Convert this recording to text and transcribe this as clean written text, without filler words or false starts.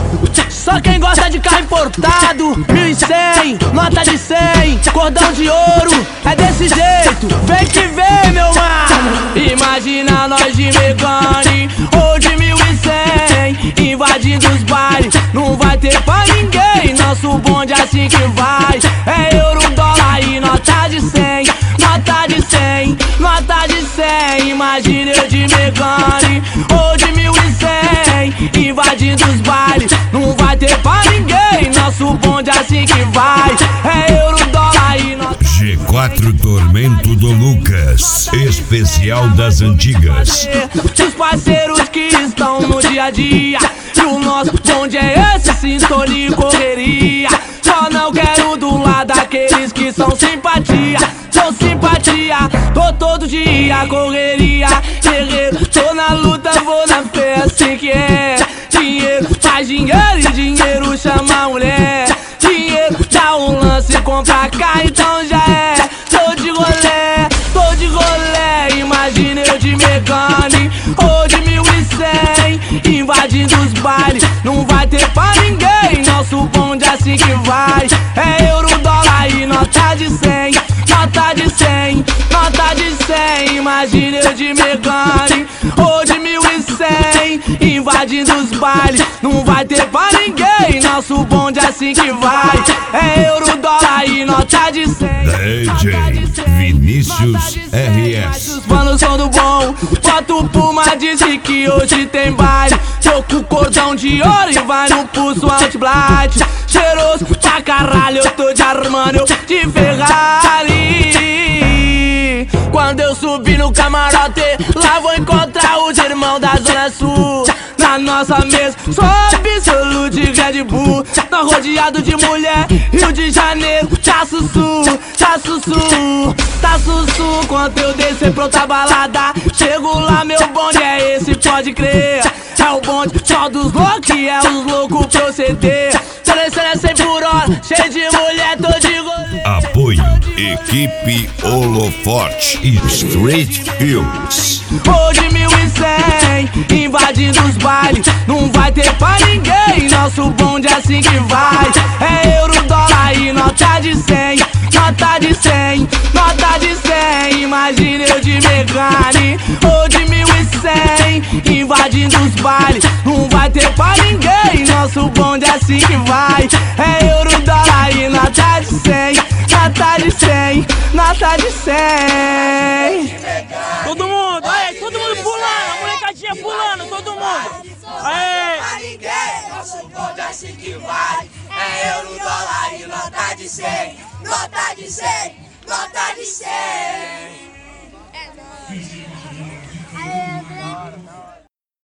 Só quem gosta de carro importado, 1.100, nota de 100, cordão de ouro, é desse jeito, vem que vem, meu mano. Imagina nós de Megane ou de 1.100, invadindo os bailes, não vai ter pra ninguém. Nosso bonde é assim que vai, é euro, dólar e nota de 100, nota de 100, nota de 100. Imagina eu de Megane ou de 1.100, invadindo os bailes, não vai ter pra ninguém. Nosso bonde é assim que vai, é euro, dólar e nota. G4 Tormento do Lucas, especial das antigas. Os parceiros que estão no dia a dia, e o nosso bonde é esse, sintonia e correria. Só não quero do lado daqueles que são simpatia, são simpatia. Tô todo dia, correria, guerreiro, tô na luta, vou na fé, assim que é. Dinheiro faz dinheiro e dinheiro chama a mulher. Dinheiro dá um lance, compra cá, então já é. Tô de rolê, imagina eu de Megane ou de 1.100, invadindo os bailes, não vai ter pra ninguém. Nosso bonde é assim que vai, é euro, dólar e nota de 100, nota de 100, nota de 100. Imagina eu de Megane ou de 1.100, invadindo os bailes, não vai ter pra ninguém. Nosso bonde é assim que vai, é euro, dólar e nota de 100. DJ Vinícius RS. Os manos são do bom, bota o Puma, disse que hoje tem baile. Tô com cordão de ouro e vai no pulso anti-blight. Cheiroso pra caralho, eu tô de Armani, eu de Ferrari. Quando eu subir no camarote, lá vou encontrar os irmãos da Zona Sul. Na nossa mesa, só absolute Red Bull. Tá rodeado de mulher, Rio de Janeiro, tá sussu, tá sussu, tá sussu. Quando eu descer pronta balada, chego lá, meu bonde é esse, pode crer. É o bonde só dos loucos, é os loucos proceder. Seleção 100 por hora, cheio de mulher, tô de rolê. Apoio Equipe Holoforte e Street Films. Ou de 1.100, invadindo os bailes, não vai ter pra ninguém. Nosso bonde é assim que vai, é euro, dólar e nota de 100, nota de 100, nota de 100. Imagina eu de Megane ou de 1.100, invadindo os bailes, não vai ter pra ninguém. Nosso bonde é assim que vai, é euro, dólar e nota de 100, nota de 100, nota de 100. Todo mundo, aí, todo mundo pulando, a molecadinha pulando, todo mundo. Aê! Pra ninguém, nosso bonde é assim que vai, é euro, dólar e nota de 100, nota de 100, nota de 100.